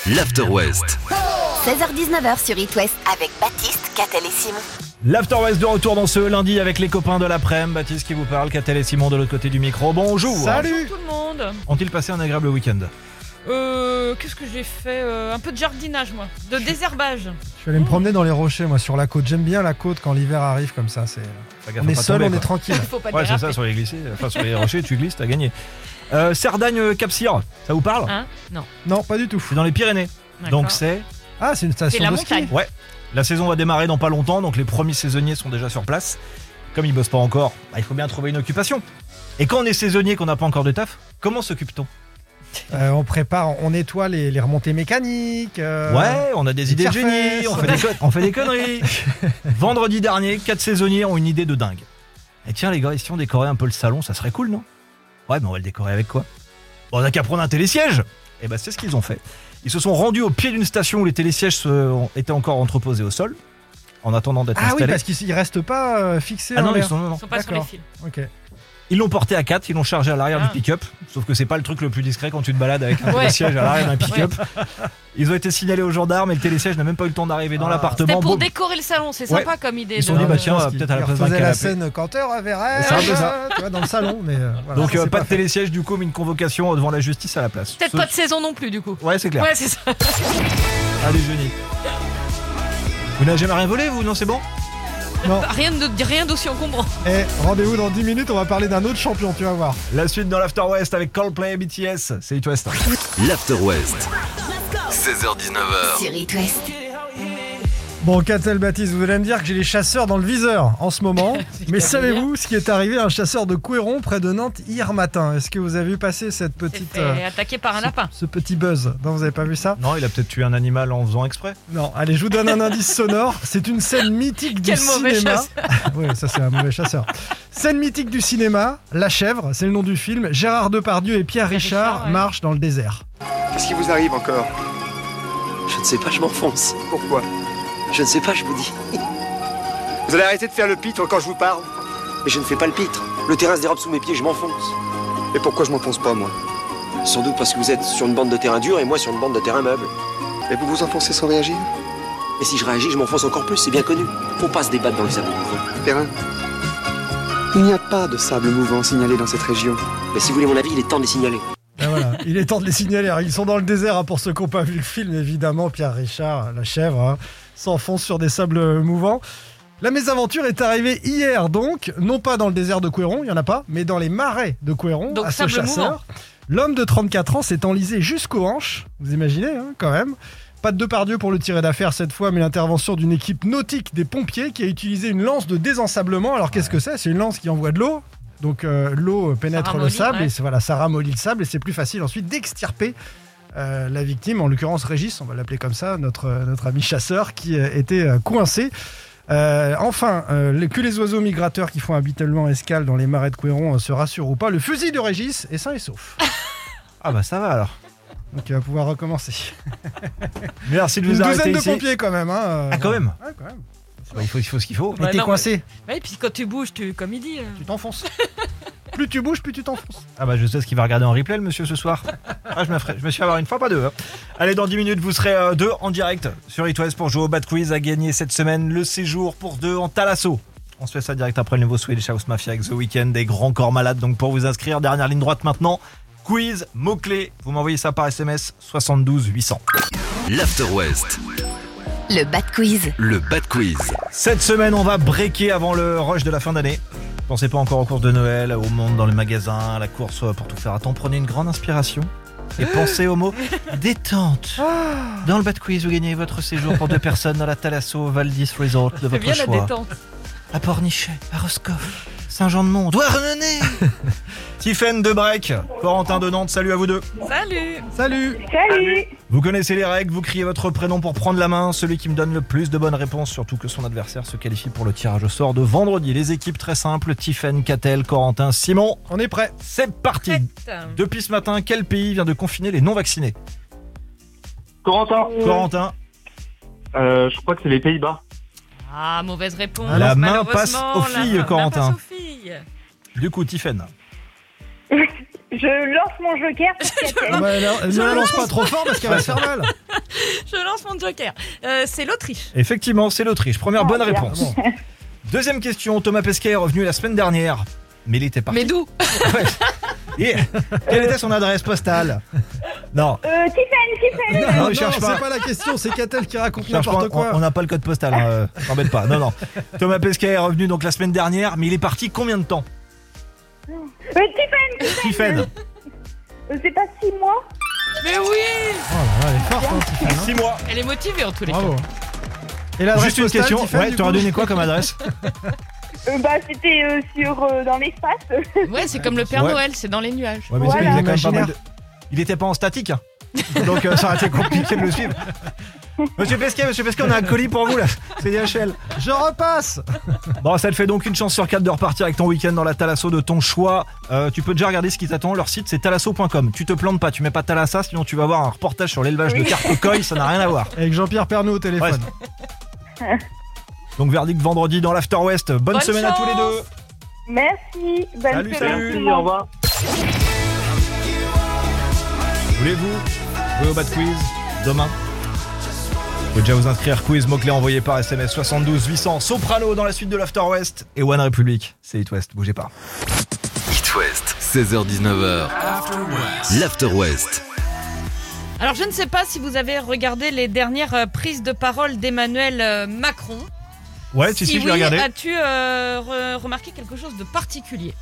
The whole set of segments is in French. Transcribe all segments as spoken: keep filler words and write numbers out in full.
l'After West. seize heures dix-neuf heures sur It West avec Baptiste, Catel et Simon. L'After West de retour dans ce lundi avec les copains de l'après-midi. Baptiste qui vous parle, Catel et Simon de l'autre côté du micro. Bonjour. Salut. Bonjour tout le monde. Ont-ils passé un agréable week-end? Euh, qu'est-ce que j'ai fait euh, Un peu de jardinage, moi. De désherbage. Je suis allé me promener dans les rochers, moi, sur la côte. J'aime bien la côte quand l'hiver arrive comme ça. C'est... Fais gaffe On à est pas seul, tomber, on est quoi. tranquille. Faut pas Ouais, c'est déraper. ça, sur les glissés. Enfin, sur les rochers, tu glisses, t'as gagné. Euh, Cerdagne Cap-Cyr, ça vous parle? Hein Non. Non, pas du tout. C'est dans les Pyrénées. D'accord. Donc c'est. Ah, c'est une station C'est la de ski. montagne. Ouais. La saison va démarrer dans pas longtemps, donc les premiers saisonniers sont déjà sur place. Comme ils bossent pas encore, bah, il faut bien trouver une occupation. Et quand on est saisonnier, qu'on n'a pas encore de taf, comment s'occupe-t-on? Euh, on prépare, on nettoie les, les remontées mécaniques. euh, Ouais, on a des idées de Carfès. génie, on fait des, con- on fait des conneries. Vendredi dernier, quatre saisonniers ont une idée de dingue. Et tiens les gars, si on décorait un peu le salon, ça serait cool, non? Ouais, mais on va le décorer avec quoi? Bon, on a qu'à prendre un télésiège. Et bah c'est ce qu'ils ont fait. Ils se sont rendus au pied d'une station où les télésièges se- étaient encore entreposés au sol, en attendant d'être Ah oui, installés. parce qu'ils ils restent pas euh, fixés Ah en non, ils l'air. sont, non, non. Ils sont pas sur les D'accord. fils. Ok. Ils l'ont porté à quatre, ils l'ont chargé à l'arrière Ah. du pick-up. Sauf que c'est pas le truc le plus discret quand tu te balades avec un Ouais. télésiège à l'arrière d'un pick-up. Ils ont été signalés aux gendarmes et le télésiège n'a même pas eu le temps d'arriver dans Ah. l'appartement. C'était pour Boum. décorer le salon, c'est Ouais. sympa comme idée. Ils se sont de- dit, bah, Je tiens, pense euh, qu'ils- peut-être à la ils place d'un refaisaient la canapé. scène Canteur à Verret, C'est un peu ça. tu vois, dans le salon. Mais euh, voilà, Donc ça, euh, c'est pas de fait. télésiège du coup, mais une convocation devant la justice à la place. Peut-être Ce- pas de saison non plus, du coup. Ouais, c'est clair. Ouais, c'est ça. Allez, génie. Vous n'avez jamais rien volé, vous? Non, c'est bon? Non. Rien de rien d'aussi encombrant. Eh, rendez-vous dans dix minutes, on va parler d'un autre champion, tu vas voir. La suite dans l'After West avec Coldplay et B T S. C'est It West. L'After West. seize heures dix-neuf heures. Sur It West. Bon, Catel, Baptiste, vous allez me dire que j'ai les chasseurs dans le viseur en ce moment. Mais savez-vous ce qui est arrivé à un chasseur de Couéron près de Nantes hier matin? Est-ce que vous avez vu passer cette C'est petite, fait euh, attaquer par un ce, lapin. ce petit buzz? Non, vous avez pas vu ça? Non, il a peut-être tué un animal en faisant exprès. Non, allez, je vous donne un indice sonore. C'est une scène mythique du Quel mauvais cinéma. chasseur. Oui, ça c'est un mauvais chasseur. Scène mythique du cinéma, La Chèvre, c'est le nom du film. Gérard Depardieu et Pierre Richard, Richard, ouais. marchent dans le désert. Qu'est-ce qui vous arrive encore? Je ne sais pas, je m'enfonce. Pourquoi? Je ne sais pas, je vous dis. Vous allez arrêter de faire le pitre quand je vous parle? Mais je ne fais pas le pitre. Le terrain se dérobe sous mes pieds, je m'enfonce. Et pourquoi je m'enfonce pas, moi? Sans doute parce que vous êtes sur une bande de terrain dur et moi sur une bande de terrain meuble. Et vous vous enfoncez sans réagir? Et si je réagis, je m'enfonce encore plus, c'est bien connu. Faut pas se débattre dans le sable mouvant. Perrin, il n'y a pas de sable mouvant signalé dans cette région. Mais si vous voulez mon avis, il est temps de les signaler. Ben voilà, il est temps de les signaler. Alors, ils sont dans le désert, hein, pour ceux qui n'ont pas vu le film, évidemment. Pierre Richard, La Chèvre, hein, s'enfonce sur des sables mouvants. La mésaventure est arrivée hier, donc, non pas dans le désert de Couéron, il n'y en a pas, mais dans les marais de Couéron, Donc, à ce sable chasseur. mouvant. L'homme de trente-quatre ans s'est enlisé jusqu'aux hanches. Vous imaginez, hein, quand même. Pas de Depardieu pour le tirer d'affaire cette fois, mais l'intervention d'une équipe nautique des pompiers qui a utilisé une lance de désensablement. Alors, qu'est-ce que c'est? C'est une lance qui envoie de l'eau. Donc euh, l'eau pénètre le ramollit, sable ouais. et c'est- voilà, ça ramollit le sable et c'est plus facile ensuite d'extirper euh, la victime, en l'occurrence Régis, on va l'appeler comme ça, notre, notre ami chasseur qui euh, était euh, coincé. Euh, enfin, euh, les- que les oiseaux migrateurs qui font habituellement escale dans les marais de Couéron euh, se rassurent ou pas, le fusil de Régis est sain et sauf. Ah bah ça va alors. Donc il va pouvoir recommencer. Merci de Une vous arrêter douzaine de ici. pompiers quand même. Hein, euh, Ah, quand même. Ouais, quand même. Bah, il faut, il faut ce qu'il faut. Mais Bah t'es non, coincé, Ouais, et puis quand tu bouges, tu, comme il dit. euh, tu t'enfonces. Plus tu bouges, plus tu t'enfonces. Ah bah je sais ce qu'il va regarder en replay le monsieur ce soir. Ah, je, me ferai- je me suis fait avoir une fois, pas deux. hein. Allez, dans dix minutes, vous serez euh, deux en direct sur It West pour jouer au Bad Quiz, à gagner cette semaine le séjour pour deux en Thalasso. On se fait ça direct après le nouveau Swedish House Mafia avec The Weeknd, des grands corps malades. Donc pour vous inscrire, dernière ligne droite maintenant, quiz, mots-clés. Vous m'envoyez ça par S M S soixante-douze huit cents. L'After West. Le Bad Quiz. Le Bad Quiz. Cette semaine, on va breaker avant le rush de la fin d'année. Pensez pas encore aux courses de Noël, au monde dans les magasins, à la course pour tout faire à temps. Prenez une grande inspiration et pensez au mot détente. Dans le Bad Quiz, vous gagnez votre séjour pour deux personnes dans la Thalasso Valdis Resort de C'est votre bien la choix. détente. À Pornichet, à Roscoff, Saint-Jean-de-Mont, Douarnenez. Tiffaine de Brec, Corentin de Nantes, salut à vous deux. Salut. Salut. Salut. Vous connaissez les règles, vous criez votre prénom pour prendre la main. Celui qui me donne le plus de bonnes réponses, surtout que son adversaire se qualifie pour le tirage au sort de vendredi. Les équipes très simples, Tiffaine, Catel, Corentin, Simon. On est prêt. C'est parti. Prête. Depuis ce matin, quel pays vient de confiner les non-vaccinés? Corentin. Corentin. Euh, je crois que c'est les Pays-Bas. Ah, mauvaise réponse. La main malheureusement, passe aux la filles, main Corentin. passe aux filles. Du coup, Tiffaine. Je lance mon joker pour Catel. Ah bah, elle, elle ne la lance pas trop fort parce qu'elle va se faire mal. Je lance mon joker. Euh, c'est l'Autriche. Effectivement, c'est l'Autriche. Première Ah, bonne bien. réponse. Deuxième question. Thomas Pesquet est revenu la semaine dernière, mais il était parti. Mais d'où? Ouais. Et quelle était son adresse postale? Non. Euh, Tiffen, Tiffen. Non, Non, il cherche c'est pas. pas la question, c'est Catel qui raconte Cherche n'importe pas, on- quoi. On n'a pas le code postal, hein, euh, t'embête pas. Non, non. Thomas Pesquet est revenu donc la semaine dernière, mais il est parti combien de temps? Euh, Tiffen. Tiffen. Euh, C'est pas six mois. Mais oui. Oh là là, elle est forte, hein, Tiffen, hein. Six mois. Elle est motivée en tous les Bravo. cas. Et l'adresse Juste une postale, question. Tiffen, Ouais, du tu aurais coup donné quoi comme adresse? Euh, bah, c'était euh, sur euh, dans l'espace. Ouais, c'est comme le Père Ouais. Noël, c'est dans les nuages. Ouais, mais Voilà. il faisait quand même pas Imaginaire. mal de- Il était pas en statique, hein. Donc euh, ça aurait été compliqué de le suivre. Monsieur Pesquet, monsieur Pesquet, on a un colis pour vous là. C'est D H L. Je repasse. Bon, ça te fait donc une chance sur quatre de repartir avec ton week-end dans la Thalasso de ton choix. Euh, tu peux déjà regarder ce qui t'attend. Leur site c'est thalasso point com. Tu te plantes pas, tu mets pas Thalassa, sinon tu vas voir un reportage sur l'élevage de carpe coy, ça n'a rien à voir. Avec Jean-Pierre Pernaut au téléphone. Donc verdict vendredi dans l'After West. Bonne, Bonne semaine à tous les chance. deux. Merci. Bonne Salut, semaine, salut. tout le Merci, au monde. revoir. Voulez-vous jouer au Bad Quiz demain? Vous pouvez déjà vous inscrire, quiz, mots-clés envoyés par S M S soixante-douze huit cents. Soprano dans la suite de l'After West et One Republic. C'est It West, bougez pas. It West, seize heures dix-neuf heures. L'After West. Alors je ne sais pas si vous avez regardé les dernières euh, prises de parole d'Emmanuel euh, Macron. Ouais, si, si, je oui, l'ai regardé. as-tu euh, re- remarqué quelque chose de particulier?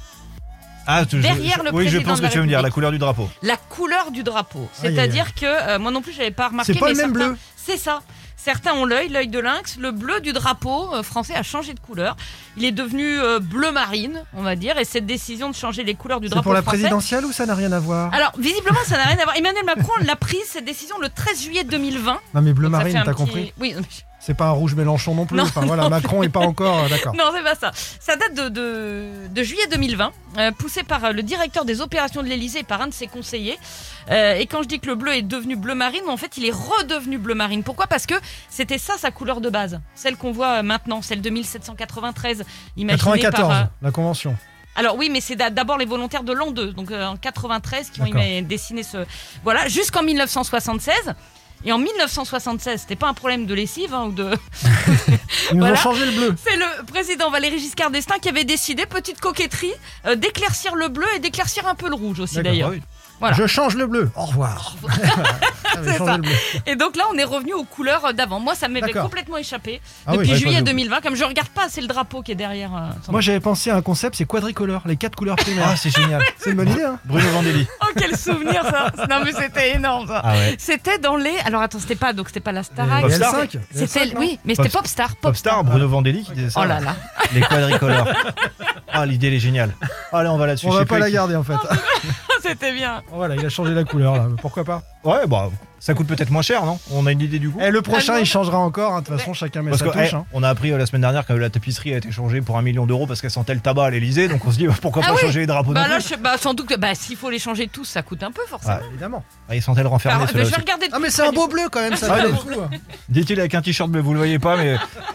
Ah, je- derrière je- le oui, je président pense de que la tu veux me dire, la République. couleur du drapeau. La couleur du drapeau. Aïe, aïe, C'est-à-dire que euh, moi non plus, j'avais pas remarqué. C'est pas mais le même certains- bleu. C'est ça. Certains ont l'œil, l'œil de lynx. Le bleu du drapeau euh, français a changé de couleur. Il est devenu euh, bleu marine, on va dire. Et cette décision de changer les couleurs du C'est drapeau pour la français. présidentielle ou ça n'a rien à voir? Alors, visiblement, ça n'a rien à voir. Emmanuel Macron l'a prise, cette décision, le treize juillet deux mille vingt. Non mais bleu Donc, ça marine, fait un t'as petit- compris? Oui, mais- C'est pas un rouge Mélenchon non plus. Non. Enfin voilà, Macron est pas encore euh, d'accord. non, c'est pas ça. Ça date de, de, de juillet deux mille vingt, euh, poussé par euh, le directeur des opérations de l'Élysée et par un de ses conseillers. Euh, et quand je dis que le bleu est devenu bleu marine, en fait, il est redevenu bleu marine. Pourquoi? Parce que c'était ça sa couleur de base, celle qu'on voit euh, maintenant, celle de mille sept cent quatre-vingt-treize, imaginée quatre-vingt-quatorze, par. euh, la convention. Alors oui, mais c'est d'a- d'abord les volontaires de l'an deux, donc euh, en quatre-vingt-treize, qui ont D'accord. ima- dessiné ce. Voilà, jusqu'en mille neuf cent soixante-seize. Et en mille neuf cent soixante-seize, c'était pas un problème de lessive hein, ou de. Ils nous Voilà. ont changé le bleu. C'est le président Valéry Giscard d'Estaing qui avait décidé, petite coquetterie, euh, d'éclaircir le bleu et d'éclaircir un peu le rouge aussi D'accord, d'ailleurs. Ah oui. Voilà. Je change le bleu. Au revoir. J'avais C'est changé ça. le bleu. Et donc là, on est revenu aux couleurs d'avant. Moi, ça m'avait D'accord. complètement échappé Ah oui, depuis ouais, juillet moi, je- deux mille vingt. Comme je regarde pas, c'est le drapeau qui est derrière. euh, sans- Moi j'avais pensé à un concept, c'est quadricolore, les quatre couleurs primaires. Ah, c'est génial. C'est une bonne idée, hein? Bruno Vandelli. Oh, quel souvenir ça. Non mais c'était énorme ça. Ah ouais. C'était dans les. Alors attends, c'était pas donc c'était pas la Starac. Les Popstar. L cinq. Les L C'était cinq, non? oui, mais c'était Pop- Popstar. Popstar, Bruno Vandelli qui disait ça. Oh là là. Les quadricolores. Ah, l'idée elle est géniale. Allez, on va là-dessus. On Je va sais pas plus la qui- garder en fait. C'était bien. Voilà, il a changé la couleur là, pourquoi pas? Ouais, bah, ça coûte peut-être moins cher, non? On a une idée du coup? Et le prochain Ah non. il changera encore, hein. De toute façon chacun met Parce sa que, touche. eh, hein. on a appris euh, la semaine dernière que la tapisserie a été changée pour un million d'euros parce qu'elle sentait le tabac à l'Elysée, donc on se dit bah, pourquoi Ah pas oui. changer les drapeaux Bah non là, plus. je, bah sans doute que bah s'il faut les changer tous, ça coûte un peu forcément. Ouais. Évidemment. Ah, ils sentaient le renfermer, Alors, ceux-là je vais aussi. regarder. de Ah mais plus c'est près un du beau coup. bleu quand même, ça Ah, va ouais, le non. coup. hein. Dit-il avec un t-shirt bleu, vous le voyez pas, mais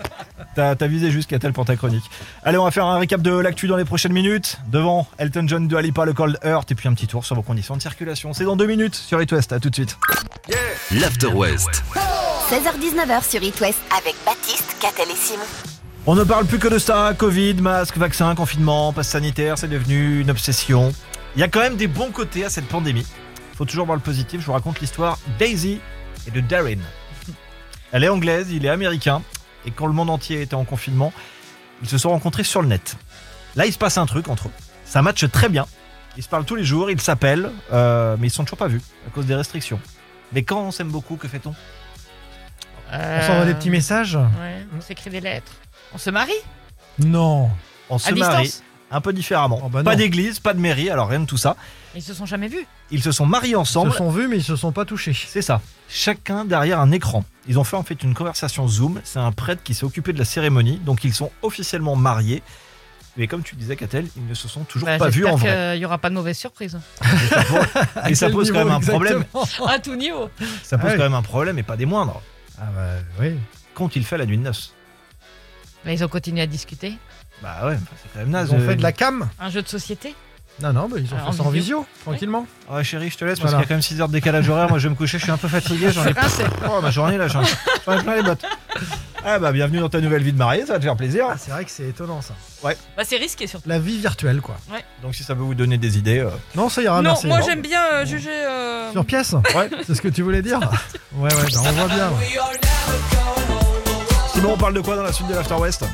t'as t'as visé jusqu'à tel pour ta chronique. Allez, on va faire un récap de l'actu dans les prochaines minutes. Devant Elton John, Dua Lipa, le Cold Heart, et puis un petit tour sur vos conditions de circulation. C'est dans deux minutes sur It West. À tout de suite. L'After West. seize heures dix-neuf heures sur It West avec Baptiste, Catel et Simon. On ne parle plus que de ça. Covid, masque, vaccin, confinement, passe sanitaire, c'est devenu une obsession. Il y a quand même des bons côtés à cette pandémie. Faut toujours voir le positif. Je vous raconte l'histoire Daisy et de Darren. Elle est anglaise, il est américain. Et quand le monde entier était en confinement, ils se sont rencontrés sur le net. Là, il se passe un truc entre eux. Ça matche très bien. Ils se parlent tous les jours, ils s'appellent, euh, mais ils ne sont toujours pas vus à cause des restrictions. Mais quand on s'aime beaucoup, que fait-on? On s'envoie des petits messages. Ouais, on s'écrit des lettres. On se marie Non. On se à marie distance. un peu différemment. Oh bah non. pas d'église, pas de mairie, alors rien de tout ça. Ils se sont jamais vus. Ils se sont mariés Ils ensemble. se sont vus mais ils se sont pas touchés. C'est ça. Chacun derrière un écran. Ils ont fait en fait une conversation Zoom. C'est un prêtre qui s'est occupé de la cérémonie. Donc ils sont officiellement mariés. Mais comme tu disais, Catel, ils ne se sont toujours Bah, pas vus en vrai. J'espère qu'il n'y aura pas de mauvaise surprise. Et ça pose, et ça Quel pose quand niveau même un problème. exactement? À tout niveau. Ça pose Ah ouais. quand même un problème et pas des moindres. Ah bah oui. Qu'ont-ils fait la nuit de noces? Mais ils ont continué à discuter. Bah ouais, enfin, c'est quand même naze. Ils ont Euh, fait de la cam. Un jeu de société. Non, non, bah, ils ont Alors, fait ça en en visio. visio, tranquillement. Ouais, chérie, je te laisse parce Voilà. qu'il y a quand même six heures de décalage horaire. Moi, je vais me coucher, je suis un peu fatigué. J'en ai Rincé. Oh, ma journée là, j'en j'en ai plein les bottes. Ah bah, bienvenue dans ta nouvelle vie de mariée, ça va te faire plaisir. Ah, c'est vrai que c'est étonnant ça. Bah, c'est risqué surtout. La vie virtuelle, quoi. Donc, si ça peut vous donner des idées. euh, Non, ça ira, non, merci. moi j'aime bien euh, juger. euh, Sur pièce. Ouais. C'est ce que tu voulais dire. Ouais, ouais, bah, on voit bien. ouais. Sinon, on parle de quoi dans la suite de l'After West?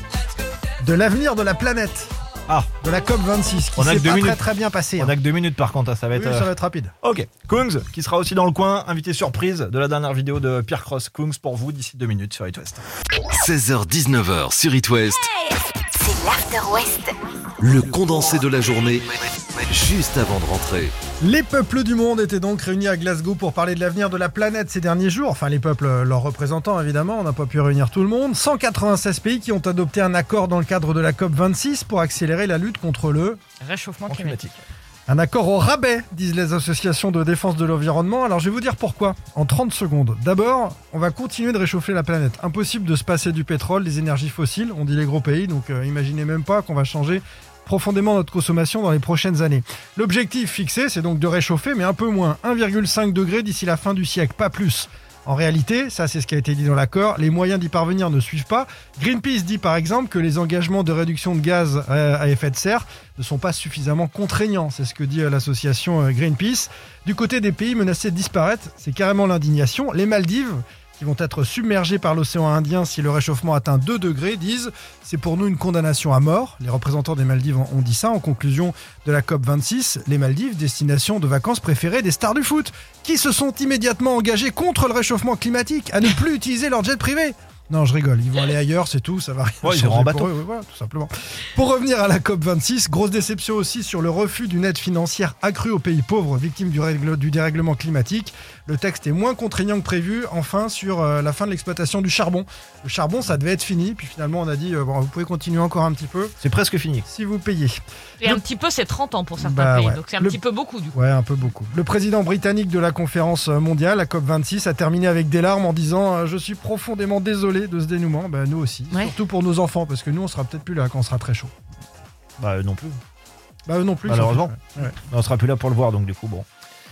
De l'avenir de la planète. Ah. De la COP vingt-six, qui On a s'est que deux pas très minutes. très bien passé. On a que deux minutes par contre, hein, ça va Oui, être. euh, ça va être rapide. Ok. Kungs, qui sera aussi dans le coin, invité surprise de la dernière vidéo de Pierre Cross. Kungs pour vous d'ici deux minutes sur It West. seize heures dix-neuf heures sur It West. C'est l'After West. Le condensé de la journée, juste avant de rentrer. Les peuples du monde étaient donc réunis à Glasgow pour parler de l'avenir de la planète ces derniers jours. Enfin, les peuples, leurs représentants, évidemment, on n'a pas pu réunir tout le monde. cent quatre-vingt-seize pays qui ont adopté un accord dans le cadre de la COP vingt-six pour accélérer la lutte contre le... Réchauffement climatique. Un accord au rabais, disent les associations de défense de l'environnement. Alors je vais vous dire pourquoi, en trente secondes. D'abord, on va continuer de réchauffer la planète. Impossible de se passer du pétrole, des énergies fossiles, on dit les gros pays, donc euh, imaginez même pas qu'on va changer profondément notre consommation dans les prochaines années. L'objectif fixé, c'est donc de réchauffer, mais un peu moins, un virgule cinq degré d'ici la fin du siècle, pas plus. En réalité, ça c'est ce qui a été dit dans l'accord, les moyens d'y parvenir ne suivent pas. Greenpeace dit par exemple que les engagements de réduction de gaz à effet de serre ne sont pas suffisamment contraignants, c'est ce que dit l'association Greenpeace. Du côté des pays menacés de disparaître, c'est carrément l'indignation. Les Maldives, qui vont être submergés par l'océan Indien si le réchauffement atteint deux degrés, disent « c'est pour nous une condamnation à mort ». Les représentants des Maldives ont dit ça en conclusion de la COP vingt-six. Les Maldives, destination de vacances préférée des stars du foot, qui se sont immédiatement engagés contre le réchauffement climatique, à ne plus utiliser leur jet privé. Non, je rigole, ils vont aller ailleurs, c'est tout, ça va rien Ouais, ils changer iront en pour bateau. eux, ouais, voilà, tout simplement. Pour revenir à la COP vingt-six, grosse déception aussi sur le refus d'une aide financière accrue aux pays pauvres victimes du, règle, du dérèglement climatique. Le texte est moins contraignant que prévu, enfin, sur euh, la fin de l'exploitation du charbon. Le charbon, ça devait être fini, puis finalement on a dit, euh, bon, vous pouvez continuer encore un petit peu, C'est presque fini. si vous payez. Et un petit peu, c'est trente ans pour certains Bah, pays, ouais. donc c'est un Le- petit peu beaucoup du coup. Ouais, un peu beaucoup. Le président britannique de la conférence mondiale, la COP vingt-six, a terminé avec des larmes en disant euh, « Je suis profondément désolé de ce dénouement. » Ben, nous aussi, Ouais. surtout pour nos enfants, parce que nous, on sera peut-être plus là quand on sera très chaud. Bah, eux non plus. Bah, eux non plus. Malheureusement. surtout. Ouais. On sera plus là pour le voir, donc du coup, bon.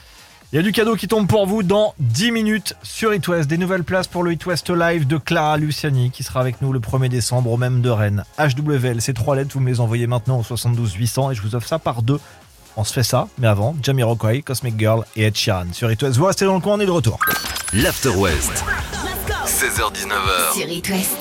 Il y a du cadeau qui tombe pour vous dans dix minutes sur It West. Des nouvelles places pour le It West Live de Clara Luciani qui sera avec nous le premier décembre au même de Rennes. H W L, ces trois lettres, vous me les envoyez maintenant au soixante-douze huit cents et je vous offre ça par deux. On se fait ça, mais avant, Jamiroquai, Cosmic Girl et Ed Sheeran sur It West. Vous restez dans le coin, on est de retour. L'After West, seize heures dix-neuf heures. Sur It West.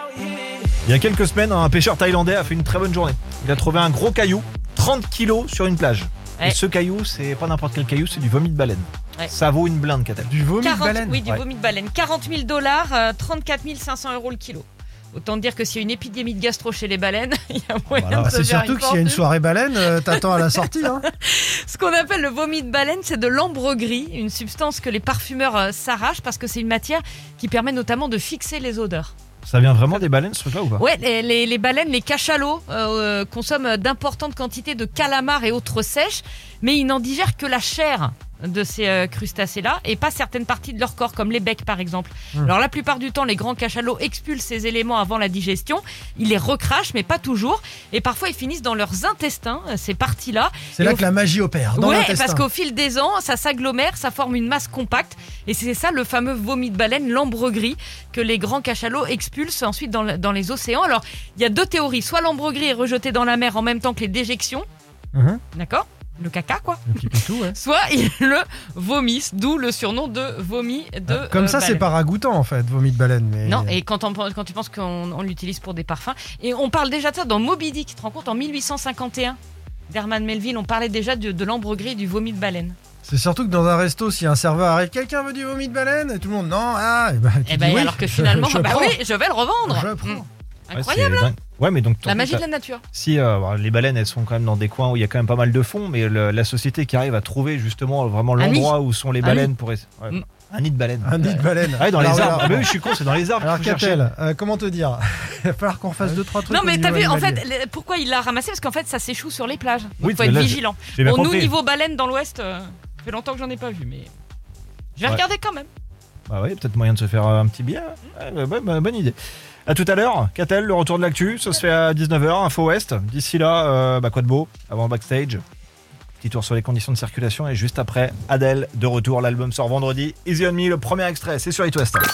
Il y a quelques semaines, un pêcheur thaïlandais a fait une très bonne journée. Il a trouvé un gros caillou, trente kilos sur une plage. Ouais. Et ce caillou, c'est pas n'importe quel caillou, c'est du vomi de baleine. Ouais. Ça vaut une blinde, Catel. Du vomi de quarante baleine. Oui, du Ouais. vomi de baleine. quarante mille dollars, euh, trente-quatre mille cinq cents euros le kilo. Autant dire que s'il y a une épidémie de gastro chez les baleines, il y a moyen Voilà. de Ah, se c'est faire surtout que s'il y a une fortune. soirée baleine, euh, t'attends à la sortie. Hein. Ce qu'on appelle le vomi de baleine, c'est de l'ambre gris, une substance que les parfumeurs euh, s'arrachent parce que c'est une matière qui permet notamment de fixer les odeurs. Ça vient vraiment des baleines, ce truc-là, ou pas? Ouais, les, les- les baleines, les cachalots euh, consomment d'importantes quantités de calamars et autres sèches, mais ils n'en digèrent que la chair de ces euh, crustacés-là et pas certaines parties de leur corps, comme les becs par exemple. Mmh. Alors la plupart du temps, les grands cachalots expulsent ces éléments avant la digestion, ils les recrachent, mais pas toujours, et parfois ils finissent dans leurs intestins, euh, ces parties-là. C'est Et là au que la magie opère. Dans Ouais, l'intestin. parce qu'au fil des ans, ça s'agglomère, ça forme une masse compacte, et c'est ça le fameux vomi de baleine, l'ambre gris, que les grands cachalots expulsent ensuite dans, le- dans les océans. Alors, il y a deux théories. Soit l'ambre gris est rejeté dans la mer en même temps que les déjections, Mhm. d'accord ? Le caca, quoi. Le petit pitou, ouais. Soit ils le vomissent, d'où le surnom de vomi de Comme euh, ça, c'est baleine. pas ragoûtant en fait, vomi de baleine. Mais... Non, et quand, on, quand tu penses qu'on on l'utilise pour des parfums, et on parle déjà de ça dans Moby Dick, tu te rends compte, en mille huit cent cinquante et un, d'Herman Melville, on parlait déjà de, de l'ambre gris et du vomi de baleine. C'est surtout que dans un resto, si un serveur arrive, quelqu'un veut du vomi de baleine, et tout le monde, non, ah, et ben, tu Et dis ben oui, alors que je- finalement, je bah prends. oui, je vais le revendre. Je prends. Mm. Ouais, Incroyable, c'est hein. dingue. Ouais, mais donc. La magie t'as- de la nature. Si euh, bah, les baleines, elles sont quand même dans des coins où il y a quand même pas mal de fonds, mais le- la société qui arrive à trouver justement vraiment Un l'endroit où sont les Un baleines pour. essa- ouais. Mm. Un nid de baleine. Un nid de baleine. Ah, ouais, dans Alors, les arbres. alors, Ah, bah oui, je suis con, c'est dans les arbres. Alors, qu'il faut chercher. Catel, euh, comment te dire Il va falloir qu'on fasse deux, trois trucs. Non, au mais t'as niveau vu, en animalier. fait, les- pourquoi il l'a ramassé? Parce qu'en fait, ça s'échoue sur les plages. Donc, Oui, faut mais être là, vigilant. J'ai bien Bon, nous, compris. niveau baleine dans l'ouest, euh, ça fait longtemps que j'en ai pas vu, mais je vais Ouais. regarder quand même. Bah oui, peut-être moyen de se faire euh, un petit billet. Ouais, bah, bah, bah, bonne idée. À tout à l'heure, Catel, le retour de l'actu, ça se fait à dix-neuf heures, Info West. D'ici là, euh, bah quoi de beau, avant le backstage. Petit tour sur les conditions de circulation et juste après, Adèle de retour. L'album sort vendredi. Easy on Me, le premier extrait, c'est sur It West.